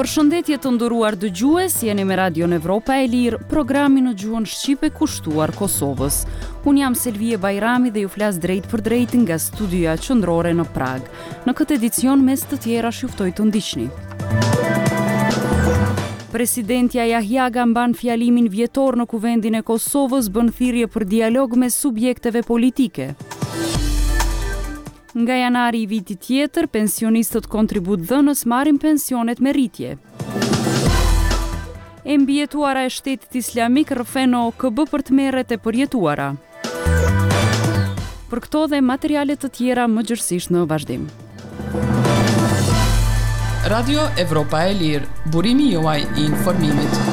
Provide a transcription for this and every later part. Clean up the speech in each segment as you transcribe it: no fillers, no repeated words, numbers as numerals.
Përshëndetje të nderuar dëgjues, jeni me Radion Evropa e Lirë, programi në gjuhën shqipe kushtuar Kosovës. Unë jam Selvie Bajrami dhe ju flas drejt për drejt nga studioja qendrore në Prag. Në këtë edicion mes të tjera juftoj të ndiqni. Presidentja Jahjaga mban fjalimin vjetor në Kuvendin e Kosovës, bën thirrje për dialog me subjekteve politike. Nga janari i vitit tjetër, pensionistët kontributdhënës marrin pensionet me rritje. E mbijetuara e Shtetit Islamik rrëfen OKB për të merret e përjetuara. Për këto dhe materiale të tjera më gjërësisht në vazhdim. Radio Evropa e Lirë, burimi juaj i informimit.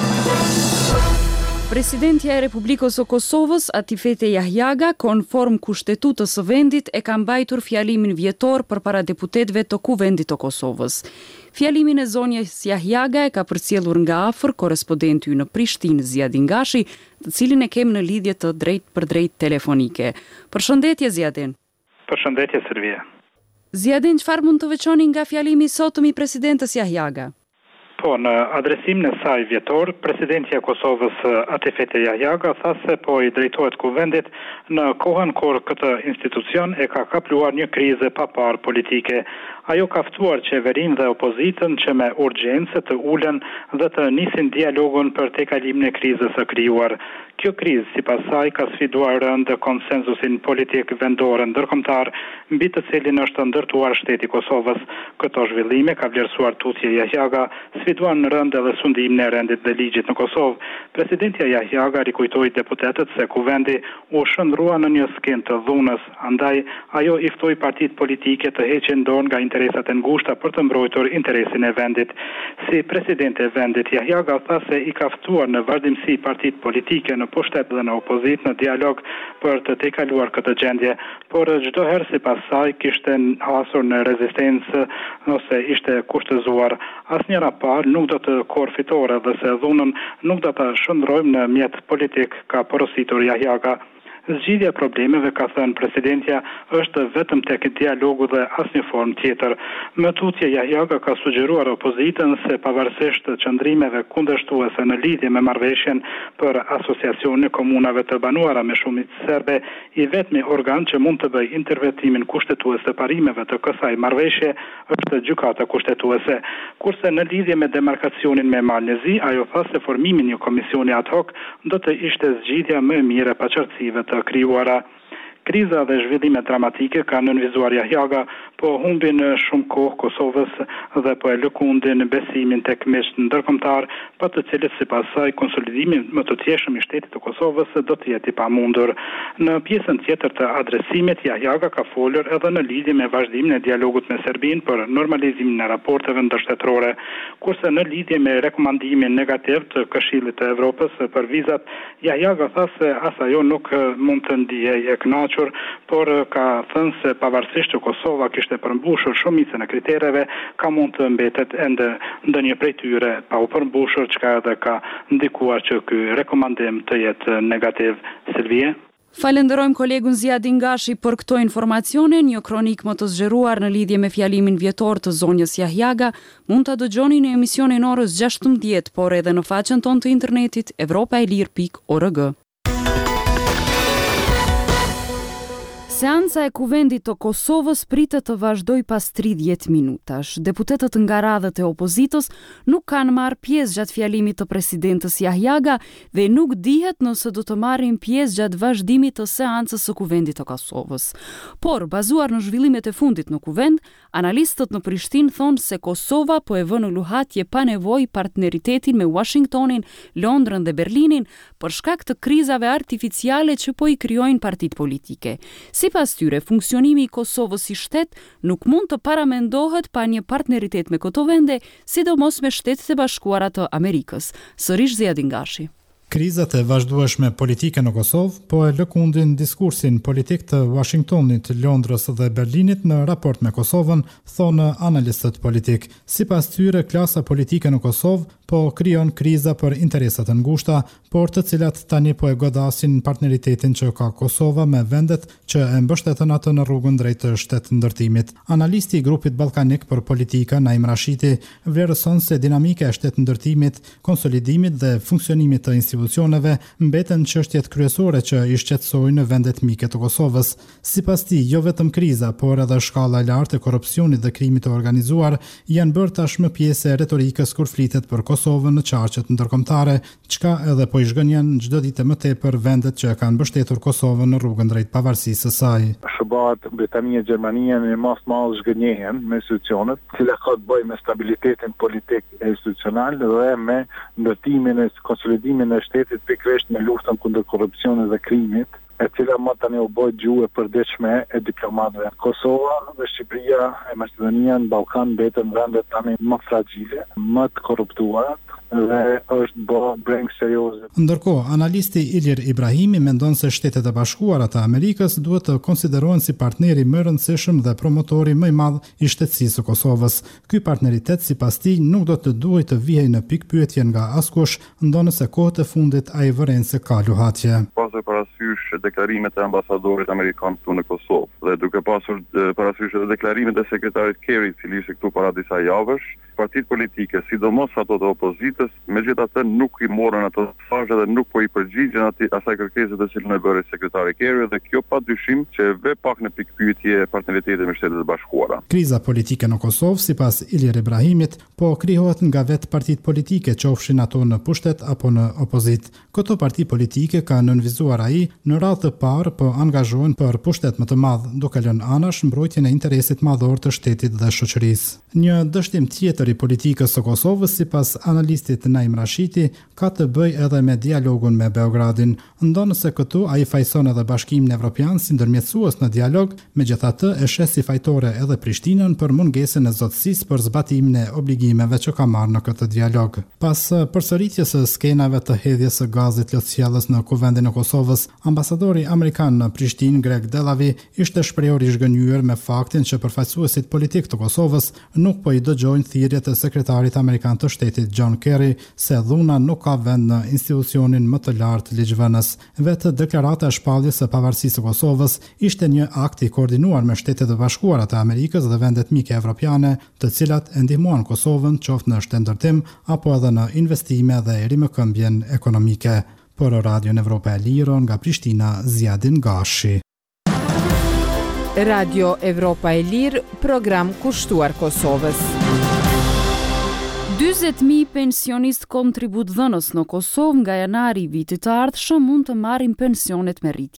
Presidentja e Republikës së Kosovës, Atifete Jahjaga, konform kushtetutës së vendit, e ka mbajtur fjalimin vjetor përpara deputetëve të Kuvendit të Kosovës. Fjalimin e zonjës Jahjaga e ka përcjellur nga afër korrespondenti në Prishtinë, Zjadin Gashi, të cilin e kem në lidhje të drejt për drejt telefonike. Përshëndetje Zjadin. Përshëndetje Servia. Zjadin, çfarë mund të veçoni nga fjalimi i sotëm i presidentës Jahjaga? Po, në adresimin e saj vjetor, presidentja e Kosovës Atifete Jahjaga tha se po i drejtohet Kuvendit në kohën kur këtë institucion e ka kapluar një krize pa parë politike. Ajo ka ftuar qeverinë dhe opozitën që me urgjencë të ulen dhe të nisin dialogun për tejkalimin e krizës së krijuar. Kjo krizë, sipas saj, ka sfiduar rënd konsensusin politik vendor ndërkombëtar, mbi të cilin është ndërtuar shteti i Kosovës. Këto zhvillime ka vlerësuar tutje Jahjaga, sfiduan në rënd edhe sundimin e rendit dhe ligjit në Kosovë. Presidentja Jahjaga rikujtoi deputetët se Kuvendi u shndrua në një skenë të dhunës, andaj ajo i ftoi partitë politike të heqin dorë nga interesat e ngushta për të mbrojtur interesin e vendit. Si presidente e vendit, Jahjaga tha se i ka ftuar në vazhdimsi partitë politike në pushtet dhe në opozit në dialog për të tejkaluar këtë gjendje, por çdo herë sipas saj kishte hasur në rezistencë ose ishte kushtëzuar. Asnjëra parë nuk do të korë fitore dhe se dhunën nuk do të shndrojmë në mjet politik, ka porositur Jahjaga. Zgjidhja e problemeve, ka thënë presidentja, është vetëm tek dialogu dhe asnjë formë tjetër. Më tutje Jahjaga ka sugjeruar opozitën se pavarësisht të qëndrimeve kundërshtuese në lidhje me marrëveshjen për asociacionin e komunave të banuara me shumicë serbe, i vetmi organ që mund të bëjë interventimin kushtetues të parimeve të kësaj marrëveshje është gjykata kushtetuese. Kurse në lidhje me demarkacionin me Malnezi, ajo tha se formimi një komisioni ad hoc do të ishte zgjidhja më e mirë e paqartësive të krijuara. Kriza dhe zhvillime dramatike kanë nënvizuar Jahjaga, po humbin shumë kohë Kosovës dhe po e lëkundin besimin tek miqt ndërkombëtar, pa të cilët sipas saj konsolidimi më të tjeshëm i shtetit të Kosovës do të jetë i pamundur. Në pjesën tjetër të adresimit, Jahjaga ka folur edhe në lidhje me vazhdimin e dialogut me Serbinë për normalizimin e raporteve ndërshtetërore, kurse në lidhje me rekomandimin negativ të Këshillit të Evropës për vizat, Jahjaga tha se as ajo nuk mund të ndihej e kënaqur, por ka thënë se pavarësisht që Kosova kishte përmbushur shumicën e kritereve, ka mund të mbetet ende ndonjë prej tyre pa u përmbushur, çka edhe ka ndikuar që ky rekomandim të jetë negativ. Silvie? Falenderojmë kolegun Zjadin Gashi për këto informacione. Një kronik më të zgjeruar në lidhje me fjalimin vjetor të zonjës Jahjaga mund ta dëgjoni në emisionin orës 16, por edhe në faqen tonë të internetit evropaelir.org. Seanca e Kuvendit të Kosovës pritet të vazhdoj pas 30 minutash. Deputetët nga radhët e opozitës nuk kanë marrë pjesë gjatë fjalimit të presidentës Jahjaga dhe nuk dihet nëse do të marrin pjesë gjatë vazhdimit të seancës së Kuvendit të Kosovës. Por, bazuar në zhvillimet e fundit në Kuvend, analistët në Prishtinë thonë se Kosova po e vë në luhatje pa nevojë partneritetin me Washingtonin, Londrën dhe Berlinin për shkak të krizave artificiale që po i krijojnë partitë politike. Sipas tyre, funksionimi i Kosovës si shtet nuk mund të paramendohet pa një partneritet me këto vende, sidomos me Shtetet e Bashkuara të Amerikës. Sërish Zjadin Gashi. Krizat e vazhdueshme politike në Kosovë po e lëkundin diskursin politik të Washingtonit, Londrës dhe Berlinit në raport me Kosovën, thonë analistët politik. Sipas tyre, klasa politike në Kosovë po krijon kriza për interesat e ngushta, por të cilat tani po e godasin partneritetin që ka Kosova me vendet që e mbështetën atë në rrugën drejt të shtetëndërtimit. Analisti i grupit ballkanik për politika, Naim Rashiti, vlerëson se dinamika e shtetëndërtimit, konsolidimit dhe funksionimit të institucioneve mbeten çështjet kryesore që i shqetësojnë vendet mike të Kosovës. Sipas tij, jo vetëm kriza, por edhe shkalla e lartë e korrupsionit dhe krimit të organizuar janë bërë tashmë pjesë e retorikës kur flitet për Kosovën në qarqet ndërkombëtare, çka edhe po i zhgënjen çdo ditë më tepër vendet që kanë mbështetur Kosovën në rrugën drejt pavarësisë së saj. SBA, Britania, Gjermania në mas malë zhgënjehen me institucionet, cila ka të bëjë me stabilitetin politik e institucional dhe me ndërtimin e konsolidimin e shtetit pikërisht me luftën kundër korrupsionit dhe krimit, e cila më tani u bë gjuhë e përditshme e diplomatëve. Kosova dhe Shqipëria e Maqedonia në Ballkan mbeten vende tani më fragjile, më të korruptuara dhe është bërë breng serioze. Ndërkohë, analisti Ilir Ibrahimi mendon se Shtetet e Bashkuara të Amerikës duhet të konsiderohen si partneri më rëndësishëm dhe promotori më i madh i shtetësisë së Kosovës. Ky partneritet sipas tij nuk do të duhet të vijë në pikpyetje nga askush, ndonëse kohët e fundit ai vëren se ka luhatje. Pasur parasysh deklarimet e ambasadorit amerikan këtu në Kosovë dhe duke pasur parasysh edhe deklarimet e sekretarit Kerry, i cili ishte këtu para disa javësh, partitë politike, sidomos ato të opozitës, megjithatë nuk i morën ato mesazhe dhe nuk po i përgjigjen asaj kërkese të cilën e bëri sekretari Kerry, dhe kjo padyshim që ve pak në pikpyetje partneritetin me Shtetet e Bashkuara. Kriza politike në Kosovë, sipas Ilir Ibrahimit, po krijohet nga vetë partitë politike, qofshin ato në pushtet apo në opozit. Këto parti politike ka nënvizuar ai në radhë të parë po angazhohen për pushtet më të madh, duke lënë anash mbrojtjen e interesit madhor të shtetit dhe shoqërisë. Një dështim tjetër i politikës së Kosovës, sipas analistit Naim Rashiti, ka të bëjë edhe me dialogun me Beogradin. Ndonëse këtu ai fajson edhe Bashkimin Evropian si ndërmjetësues në dialog, megjithatë e sheh si fajtore edhe Prishtinën për mungesën e zotësisë për zbatimin e obligimeve që ka marrë në këtë dialog. Pas përsëritjes së skenave të hedhjes së gazit lotësjellës në kuvendin e Kosovës, ambasadori amerikan në Prishtinë, Greg Delavi, ishte shprehur i zhgënjur me faktin që përfaqësuesit politik të Kosovës nuk po i dëgjojnë thirrjet e sekretarit amerikan të shtetit John Kerry se dhuna nuk ka vend në institucionin më të lartë ligjvënës. Vetë deklarata e shpalljes së pavarësisë së Kosovës ishte një akt i koordinuar me Shtetet e Bashkuara të Amerikës dhe vendet mike evropiane, të cilat e ndihmuan Kosovën qoftë në shtetëndërtim apo edhe në investime dhe rimëkëmbjen ekonomike. Për Radion Evropa e Lirë nga Prishtina, Zjadin Gashi. Radio Evropa e Lirë, program kushtuar Kosovës. 40.000 pensionist kontributdhënës në Kosovë nga janari i vitit të ardhshëm mund të marrin pensionet me rritje.